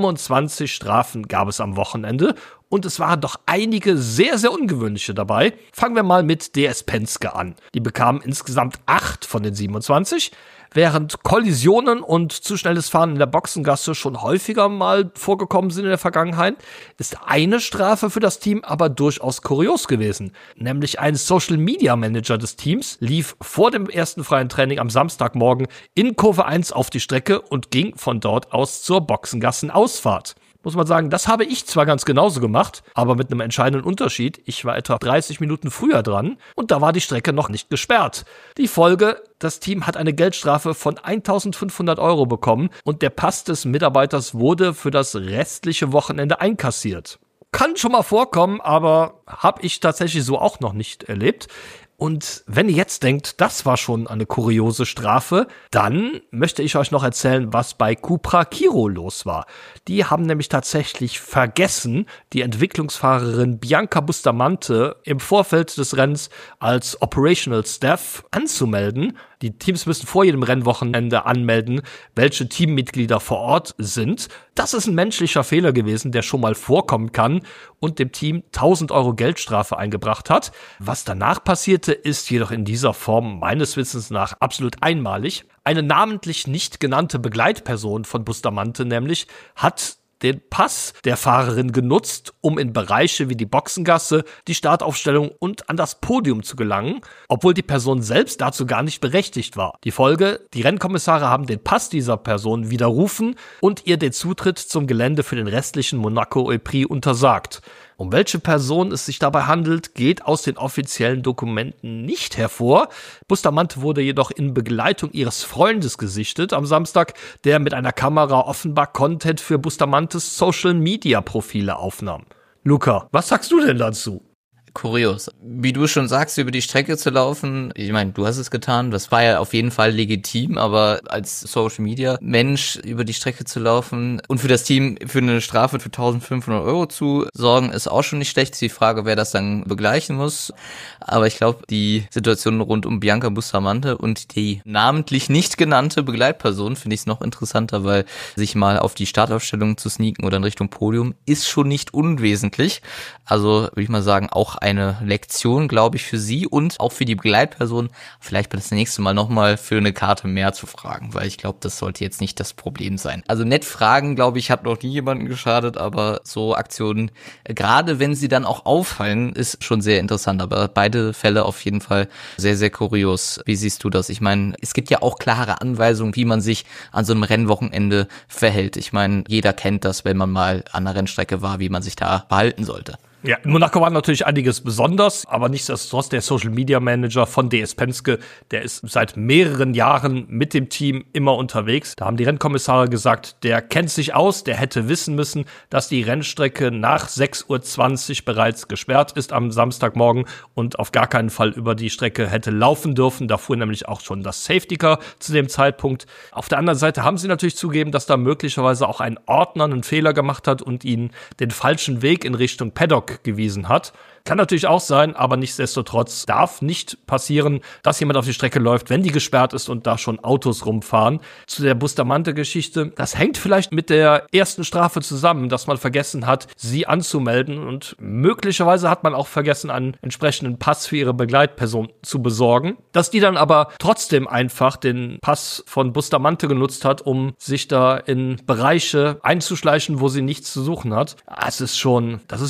27 Strafen gab es am Wochenende. Und es waren doch einige sehr, sehr ungewöhnliche dabei. Fangen wir mal mit DS Penske an. Die bekamen insgesamt 8 von den 27. Während Kollisionen und zu schnelles Fahren in der Boxengasse schon häufiger mal vorgekommen sind in der Vergangenheit, ist eine Strafe für das Team aber durchaus kurios gewesen. Nämlich ein Social-Media-Manager des Teams lief vor dem ersten freien Training am Samstagmorgen in Kurve 1 auf die Strecke und ging von dort aus zur Boxengassenausfahrt. Muss man sagen, das habe ich zwar ganz genauso gemacht, aber mit einem entscheidenden Unterschied. Ich war etwa 30 Minuten früher dran und da war die Strecke noch nicht gesperrt. Die Folge: Das Team hat eine Geldstrafe von 1.500 € bekommen und der Pass des Mitarbeiters wurde für das restliche Wochenende einkassiert. Kann schon mal vorkommen, aber habe ich tatsächlich so auch noch nicht erlebt. Und wenn ihr jetzt denkt, das war schon eine kuriose Strafe, dann möchte ich euch noch erzählen, was bei Cupra Kiro los war. Die haben nämlich tatsächlich vergessen, die Entwicklungsfahrerin Bianca Bustamante im Vorfeld des Rennens als Operational Staff anzumelden. Die Teams müssen vor jedem Rennwochenende anmelden, welche Teammitglieder vor Ort sind. Das ist ein menschlicher Fehler gewesen, der schon mal vorkommen kann und dem Team 1.000 € Geldstrafe eingebracht hat. Was danach passierte, ist jedoch in dieser Form meines Wissens nach absolut einmalig. Eine namentlich nicht genannte Begleitperson von Bustamante nämlich hat den Pass der Fahrerin genutzt, um in Bereiche wie die Boxengasse, die Startaufstellung und an das Podium zu gelangen, obwohl die Person selbst dazu gar nicht berechtigt war. Die Folge: Die Rennkommissare haben den Pass dieser Person widerrufen und ihr den Zutritt zum Gelände für den restlichen Monaco E-Prix untersagt. Um welche Person es sich dabei handelt, geht aus den offiziellen Dokumenten nicht hervor. Bustamante wurde jedoch in Begleitung ihres Freundes gesichtet am Samstag, der mit einer Kamera offenbar Content für Bustamantes Social-Media-Profile aufnahm. Luca, was sagst du denn dazu? Kurios. Wie du schon sagst, über die Strecke zu laufen, ich meine, du hast es getan, das war ja auf jeden Fall legitim, aber als Social-Media-Mensch über die Strecke zu laufen und für das Team für eine Strafe für 1.500 € zu sorgen, ist auch schon nicht schlecht. Ist die Frage, wer das dann begleichen muss. Aber ich glaube, die Situation rund um Bianca Bustamante und die namentlich nicht genannte Begleitperson finde ich es noch interessanter, weil sich mal auf die Startaufstellung zu sneaken oder in Richtung Podium ist schon nicht unwesentlich. Also würde ich mal sagen, auch eine Lektion, glaube ich, für sie und auch für die Begleitperson, vielleicht das nächste Mal nochmal für eine Karte mehr zu fragen, weil ich glaube, das sollte jetzt nicht das Problem sein. Also nett fragen, glaube ich, hat noch nie jemandem geschadet, aber so Aktionen, gerade wenn sie dann auch auffallen, ist schon sehr interessant, aber beide Fälle auf jeden Fall sehr, sehr kurios. Wie siehst du das? Ich meine, es gibt ja auch klare Anweisungen, wie man sich an so einem Rennwochenende verhält. Ich meine, jeder kennt das, wenn man mal an der Rennstrecke war, wie man sich da verhalten sollte. Ja, in Monaco war natürlich einiges besonders, aber nichtsdestotrotz der Social Media Manager von DS Penske, der ist seit mehreren Jahren mit dem Team immer unterwegs. Da haben die Rennkommissare gesagt, der kennt sich aus, der hätte wissen müssen, dass die Rennstrecke nach 6.20 Uhr bereits gesperrt ist am Samstagmorgen und auf gar keinen Fall über die Strecke hätte laufen dürfen. Da fuhr nämlich auch schon das Safety Car zu dem Zeitpunkt. Auf der anderen Seite haben sie natürlich zugegeben, dass da möglicherweise auch ein Ordner einen Fehler gemacht hat und ihnen den falschen Weg in Richtung Paddock gewiesen hat. Kann natürlich auch sein, aber nichtsdestotrotz darf nicht passieren, dass jemand auf die Strecke läuft, wenn die gesperrt ist und da schon Autos rumfahren. Zu der Bustamante-Geschichte, das hängt vielleicht mit der ersten Strafe zusammen, dass man vergessen hat, sie anzumelden und möglicherweise hat man auch vergessen, einen entsprechenden Pass für ihre Begleitperson zu besorgen. Dass die dann aber trotzdem einfach den Pass von Bustamante genutzt hat, um sich da in Bereiche einzuschleichen, wo sie nichts zu suchen hat. Das ist ja Vorsatz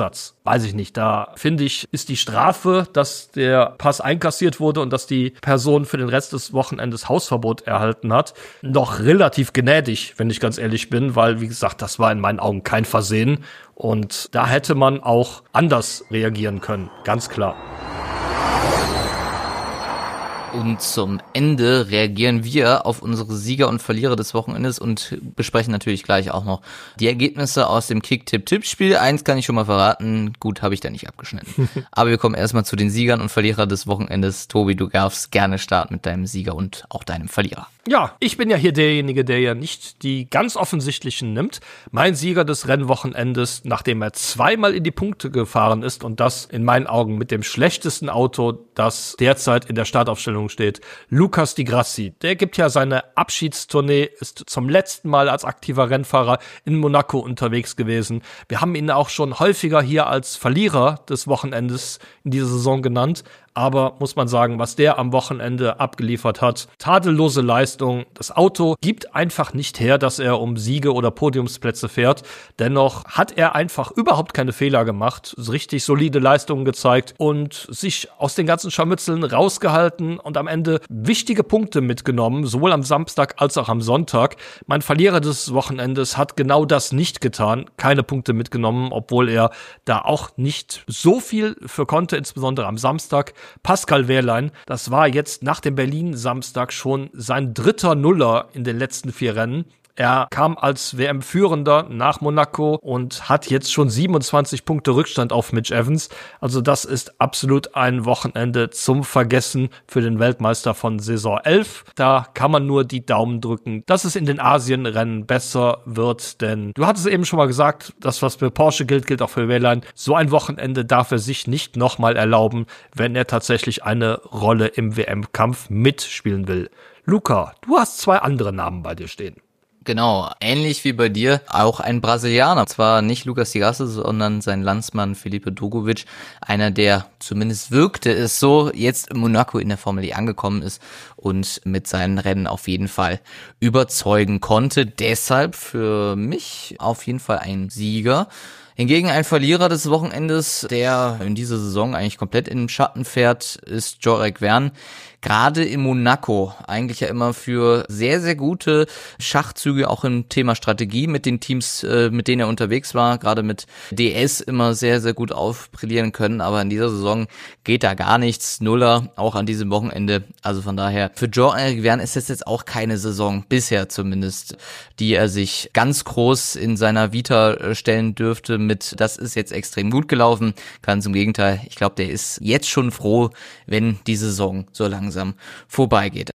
Vorsatz. Weiß ich nicht. Da finde ich, ist die Strafe, dass der Pass einkassiert wurde und dass die Person für den Rest des Wochenendes Hausverbot erhalten hat, noch relativ gnädig, wenn ich ganz ehrlich bin, weil, wie gesagt, das war in meinen Augen kein Versehen und da hätte man auch anders reagieren können, ganz klar. Und zum Ende reagieren wir auf unsere Sieger und Verlierer des Wochenendes und besprechen natürlich gleich auch noch die Ergebnisse aus dem Kick-Tipp-Tipp-Spiel. Eins kann ich schon mal verraten, gut, habe ich da nicht abgeschnitten. Aber wir kommen erstmal zu den Siegern und Verlierern des Wochenendes. Tobi, du darfst gerne starten mit deinem Sieger und auch deinem Verlierer. Ja, ich bin ja hier derjenige, der ja nicht die ganz offensichtlichen nimmt. Mein Sieger des Rennwochenendes, nachdem er zweimal in die Punkte gefahren ist und das in meinen Augen mit dem schlechtesten Auto, das derzeit in der Startaufstellung steht, Lucas Di Grassi. Der gibt ja seine Abschiedstournee, ist zum letzten Mal als aktiver Rennfahrer in Monaco unterwegs gewesen. Wir haben ihn auch schon häufiger hier als Verlierer des Wochenendes in dieser Saison genannt. Aber muss man sagen, was der am Wochenende abgeliefert hat, tadellose Leistung. Das Auto gibt einfach nicht her, dass er um Siege oder Podiumsplätze fährt. Dennoch hat er einfach überhaupt keine Fehler gemacht, richtig solide Leistungen gezeigt und sich aus den ganzen Scharmützeln rausgehalten und am Ende wichtige Punkte mitgenommen, sowohl am Samstag als auch am Sonntag. Mein Verlierer des Wochenendes hat genau das nicht getan, keine Punkte mitgenommen, obwohl er da auch nicht so viel für konnte, insbesondere am Samstag. Pascal Wehrlein, das war jetzt nach dem Berlin-Samstag schon sein 3. Nuller in den letzten 4 Rennen. Er kam als WM-Führender nach Monaco und hat jetzt schon 27 Punkte Rückstand auf Mitch Evans. Also das ist absolut ein Wochenende zum Vergessen für den Weltmeister von Saison 11. Da kann man nur die Daumen drücken, dass es in den Asien-Rennen besser wird. Denn du hattest eben schon mal gesagt, das, was für Porsche gilt, gilt auch für Wehrlein. So ein Wochenende darf er sich nicht nochmal erlauben, wenn er tatsächlich eine Rolle im WM-Kampf mitspielen will. Luca, du hast 2 andere Namen bei dir stehen. Genau, ähnlich wie bei dir, auch ein Brasilianer. Zwar nicht Lucas Di Grassi, sondern sein Landsmann Felipe Drugovich. Einer, der zumindest wirkte es so, jetzt in Monaco in der Formel E angekommen ist und mit seinen Rennen auf jeden Fall überzeugen konnte. Deshalb für mich auf jeden Fall ein Sieger. Hingegen ein Verlierer des Wochenendes, der in dieser Saison eigentlich komplett im Schatten fährt, ist Jorik Wern. Gerade in Monaco eigentlich ja immer für sehr, sehr gute Schachzüge, auch im Thema Strategie mit den Teams, mit denen er unterwegs war, gerade mit DS immer sehr, sehr gut aufbrillieren können. Aber in dieser Saison geht da gar nichts. Nuller, auch an diesem Wochenende. Also von daher, für Jorik Wern ist das jetzt auch keine Saison, bisher zumindest, die er sich ganz groß in seiner Vita stellen dürfte mit, das ist jetzt extrem gut gelaufen. Ganz im Gegenteil, ich glaube, der ist jetzt schon froh, wenn die Saison so langsam vorbeigeht.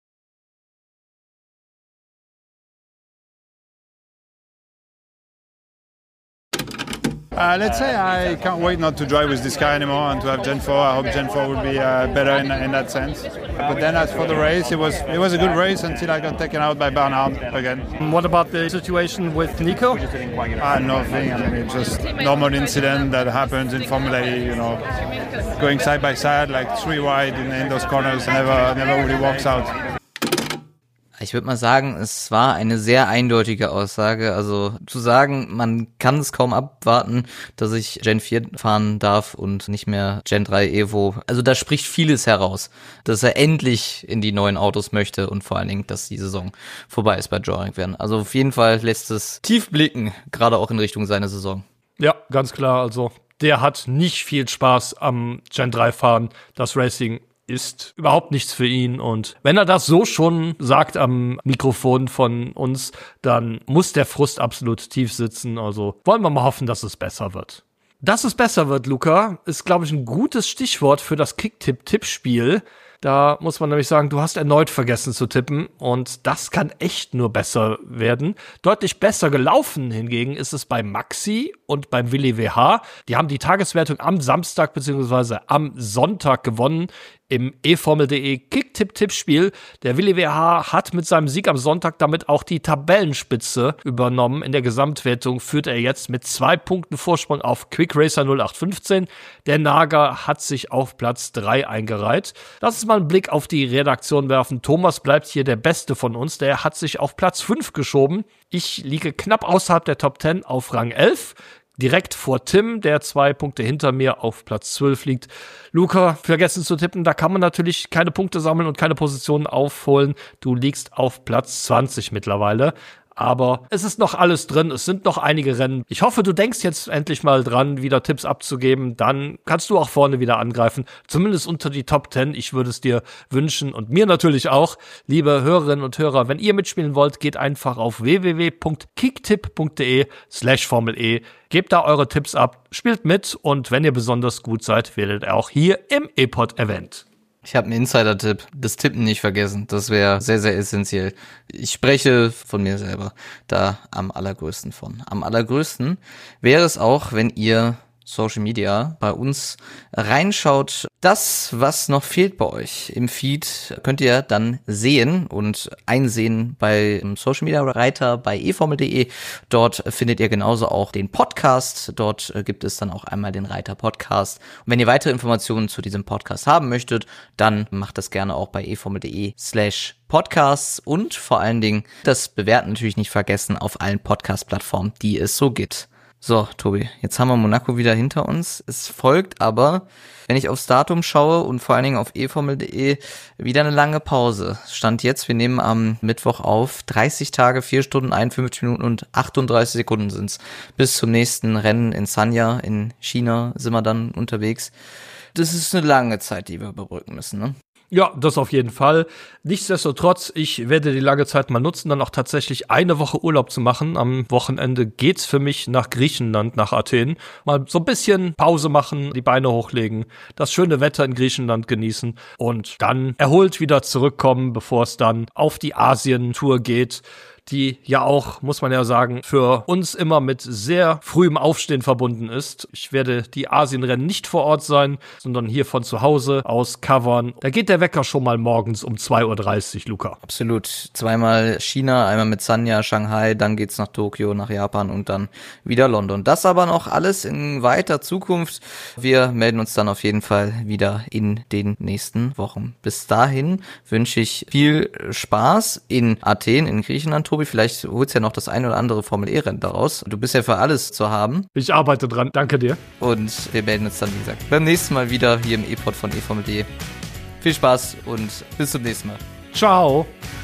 Let's say I can't wait not to drive with this car anymore and to have Gen 4. I hope Gen 4 will be better in that sense. But then as for the race, it was a good race until I got taken out by Bernard again. What about the situation with Nico? Nothing. I mean, it's just normal incident that happens in Formula E, you know, going side by side like 3 wide in those corners never really works out. Ich würde mal sagen, es war eine sehr eindeutige Aussage. Also zu sagen, man kann es kaum abwarten, dass ich Gen 4 fahren darf und nicht mehr Gen 3 Evo. Also da spricht vieles heraus, dass er endlich in die neuen Autos möchte und vor allen Dingen, dass die Saison vorbei ist bei Jorik Wern. Also auf jeden Fall lässt es tief blicken, gerade auch in Richtung seiner Saison. Ja, ganz klar. Also der hat nicht viel Spaß am Gen 3 fahren. Das Racing ist überhaupt nichts für ihn. Und wenn er das so schon sagt am Mikrofon von uns, dann muss der Frust absolut tief sitzen. Also wollen wir mal hoffen, dass es besser wird. Dass es besser wird, Luca, ist, glaube ich, ein gutes Stichwort für das Kick-Tipp-Tippspiel. Da muss man nämlich sagen, du hast erneut vergessen zu tippen und das kann echt nur besser werden. Deutlich besser gelaufen hingegen ist es bei Maxi und beim Willi WH. Die haben die Tageswertung am Samstag bzw. am Sonntag gewonnen im eFormel.de Kick-Tipp-Tippspiel. Der Willi WH hat mit seinem Sieg am Sonntag damit auch die Tabellenspitze übernommen. In der Gesamtwertung führt er jetzt mit 2 Punkten Vorsprung auf Quick Racer 0815. Der Nager hat sich auf Platz 3 eingereiht. Lass uns mal einen Blick auf die Redaktion werfen. Thomas bleibt hier der Beste von uns. Der hat sich auf Platz 5 geschoben. Ich liege knapp außerhalb der Top 10 auf Rang 11. direkt vor Tim, der 2 Punkte hinter mir auf Platz 12 liegt. Luca, vergessen zu tippen, da kann man natürlich keine Punkte sammeln und keine Positionen aufholen. Du liegst auf Platz 20 mittlerweile. Aber es ist noch alles drin, es sind noch einige Rennen. Ich hoffe, du denkst jetzt endlich mal dran, wieder Tipps abzugeben. Dann kannst du auch vorne wieder angreifen, zumindest unter die Top 10. Ich würde es dir wünschen und mir natürlich auch. Liebe Hörerinnen und Hörer, wenn ihr mitspielen wollt, geht einfach auf www.kicktipp.de/Formel-E. Gebt da eure Tipps ab, spielt mit und wenn ihr besonders gut seid, werdet ihr auch hier im E-Pod-Event. Ich habe einen Insider-Tipp. Das Tippen nicht vergessen. Das wäre sehr, sehr essentiell. Ich spreche von mir selber da am allergrößten von. Am allergrößten wäre es auch, wenn ihr Social Media bei uns reinschaut. Das, was noch fehlt bei euch im Feed, könnt ihr dann sehen und einsehen bei Social Media Reiter bei eFormel.de. Dort findet ihr genauso auch den Podcast. Dort gibt es dann auch einmal den Reiter Podcast. Und wenn ihr weitere Informationen zu diesem Podcast haben möchtet, dann macht das gerne auch bei eFormel.de/Podcasts und vor allen Dingen das Bewerten natürlich nicht vergessen auf allen Podcast-Plattformen, die es so gibt. So, Tobi, jetzt haben wir Monaco wieder hinter uns. Es folgt aber, wenn ich aufs Datum schaue und vor allen Dingen auf eFormel.de, wieder eine lange Pause. Stand jetzt, wir nehmen am Mittwoch auf, 30 Tage, 4 Stunden, 51 Minuten und 38 Sekunden sind's. Bis zum nächsten Rennen in Sanya in China sind wir dann unterwegs. Das ist eine lange Zeit, die wir überbrücken müssen, ne? Ja, das auf jeden Fall. Nichtsdestotrotz, ich werde die lange Zeit mal nutzen, dann auch tatsächlich eine Woche Urlaub zu machen. Am Wochenende geht's für mich nach Griechenland, nach Athen. Mal so ein bisschen Pause machen, die Beine hochlegen, das schöne Wetter in Griechenland genießen und dann erholt wieder zurückkommen, bevor es dann auf die Asien-Tour geht, die ja auch, muss man ja sagen, für uns immer mit sehr frühem Aufstehen verbunden ist. Ich werde die Asienrennen nicht vor Ort sein, sondern hier von zu Hause aus covern. Da geht der Wecker schon mal morgens um 2:30 Uhr, Luca. Absolut. Zweimal China, einmal mit Sanya, Shanghai, dann geht's nach Tokio, nach Japan und dann wieder London. Das aber noch alles in weiter Zukunft. Wir melden uns dann auf jeden Fall wieder in den nächsten Wochen. Bis dahin wünsche ich viel Spaß in Athen, in Griechenland. Tobi, vielleicht holst du ja noch das ein oder andere Formel-E-Rennen daraus. Du bist ja für alles zu haben. Ich arbeite dran. Danke dir. Und wir melden uns dann, wie gesagt, beim nächsten Mal wieder hier im E-Pod von eFormel.de. Viel Spaß und bis zum nächsten Mal. Ciao.